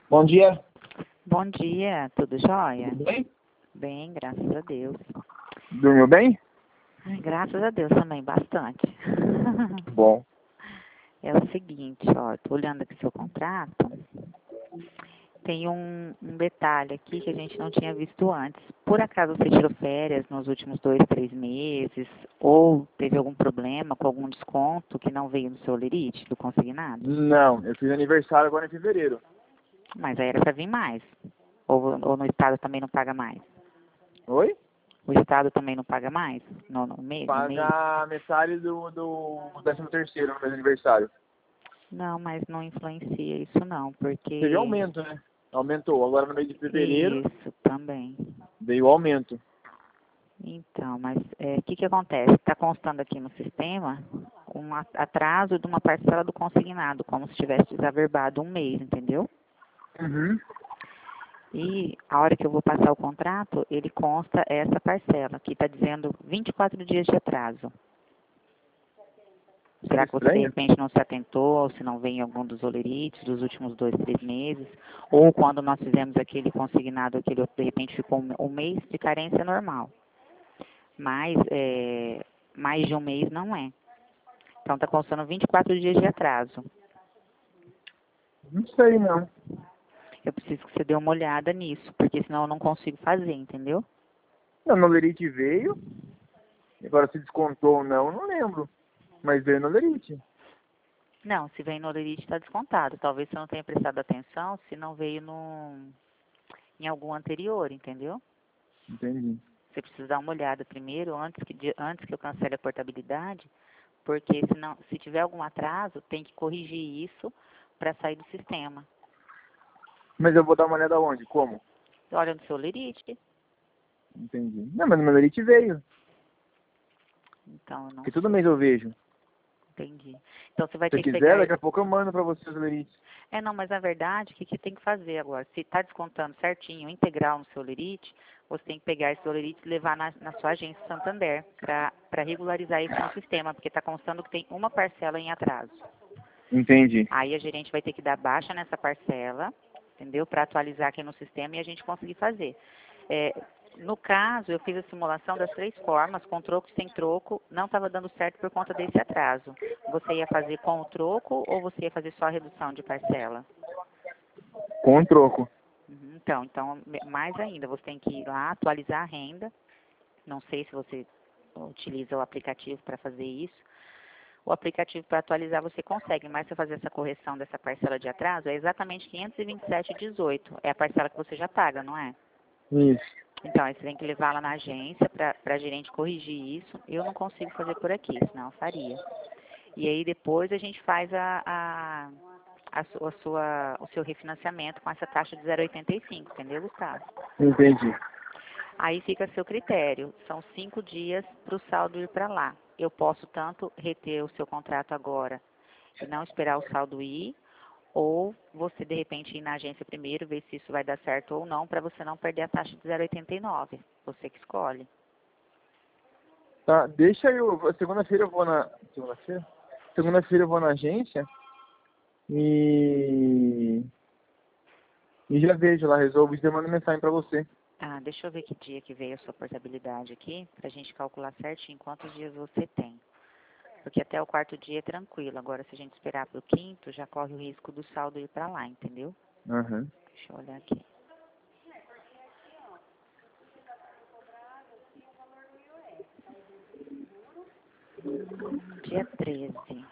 Bom dia. Bom dia, tudo jóia? Tudo bem? Bem, graças a Deus. Dormiu bem? Ai, graças a Deus também, bastante. Bom. É o seguinte, ó, tô olhando aqui seu contrato, tem um detalhe aqui que a gente não tinha visto antes. Por acaso você tirou férias nos últimos 2, 3 meses, ou teve algum problema com algum desconto que não veio no seu lerite do consignado? Não, eu fiz aniversário agora em fevereiro. Mas aí era para vir mais. Ou no estado também não paga mais? Oi? O estado também não paga mais no mês? No mês? Paga metade do 13º no meu aniversário. Não, mas não influencia isso não, Teve porque aumento, né? Aumentou. Agora no mês de fevereiro isso também. veio o aumento. Então, mas o que acontece? Está constando aqui no sistema um atraso de uma parcela do consignado, como se tivesse desaverbado um mês, entendeu? Uhum. E a hora que eu vou passar o contrato, ele consta essa parcela, que está dizendo 24 dias de atraso. Será que você, de Estranho? repente, não se atentou, ou se não vem algum dos olerites dos últimos 2, 3 meses? Ou quando nós fizemos aquele consignado, aquele outro, de repente ficou um mês de carência normal. Mas mais de um mês não é. Então está constando 24 dias de atraso. Não sei, não. Eu preciso que você dê uma olhada nisso, porque senão eu não consigo fazer, entendeu? Não, no Lerite veio. Agora se descontou ou não, não lembro. Mas veio no Lerite. Não, se vem no olerite está descontado. Talvez você não tenha prestado atenção se não veio em algum anterior, entendeu? Entendi. Você precisa dar uma olhada primeiro, antes que eu cancele a portabilidade, porque senão, se tiver algum atraso, tem que corrigir isso para sair do sistema. Mas eu vou dar uma olhada onde? Como? Olha no seu lerite. Entendi. Não, mas no meu Lerite veio. Então, eu não Porque todo sei. mês eu vejo. Entendi. Então, você vai Se ter você que quiser, pegar... daqui a pouco eu mando pra você os Lerites. Não, mas na verdade, o que tem que fazer agora? Se está descontando certinho, integral no seu lerite, você tem que pegar esse lerite e levar na sua agência Santander para regularizar isso no sistema, porque está constando que tem uma parcela em atraso. Entendi. Aí a gerente vai ter que dar baixa nessa parcela, entendeu? Para atualizar aqui no sistema e a gente conseguir fazer. No caso, eu fiz a simulação das 3 formas, com troco e sem troco, não estava dando certo por conta desse atraso. Você ia fazer com o troco ou você ia fazer só a redução de parcela? Com um troco. Então, mais ainda, você tem que ir lá atualizar a renda. Não sei se você utiliza o aplicativo para fazer isso. O aplicativo para atualizar você consegue, mas se eu fazer essa correção dessa parcela de atraso, é exatamente 527,18. É a parcela que você já paga, não é? Isso. Então, aí você tem que levar lá na agência para a gerente corrigir isso. Eu não consigo fazer por aqui, senão eu faria. E aí depois a gente faz o seu refinanciamento com essa taxa de 0,85, entendeu, Gustavo? Entendi. Aí fica a seu critério. São 5 dias para o saldo ir para lá. Eu posso tanto reter o seu contrato agora e não esperar o saldo ir, ou você, de repente, ir na agência primeiro, ver se isso vai dar certo ou não, para você não perder a taxa de 0,89. Você que escolhe. Tá, deixa eu. Segunda-feira eu vou na. Segunda-feira? Segunda-feira eu vou na agência e. E já vejo lá, resolvo e mando mensagem pra você. Deixa eu ver que dia que veio a sua portabilidade aqui, para a gente calcular certinho quantos dias você tem. Porque até o 4º dia é tranquilo. Agora, se a gente esperar para o 5º, já corre o risco do saldo ir para lá, entendeu? Uhum. Deixa eu olhar aqui. Dia 13.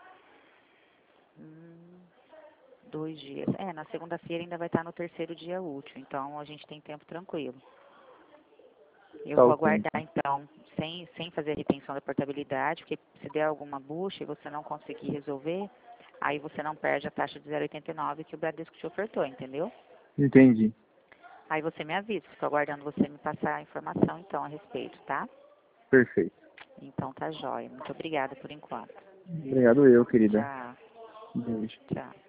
2 dias. Na segunda-feira ainda vai estar no 3º dia útil. Então, a gente tem tempo tranquilo. Eu Tá vou ok. aguardar, então, sem fazer a retenção da portabilidade, porque se der alguma bucha e você não conseguir resolver, aí você não perde a taxa de 0,89 que o Bradesco te ofertou, entendeu? Entendi. Aí você me avisa, fico aguardando você me passar a informação, então, a respeito, tá? Perfeito. Então, tá jóia. Muito obrigada por enquanto. Obrigado eu, querida. Tchau. Beijo. Tchau.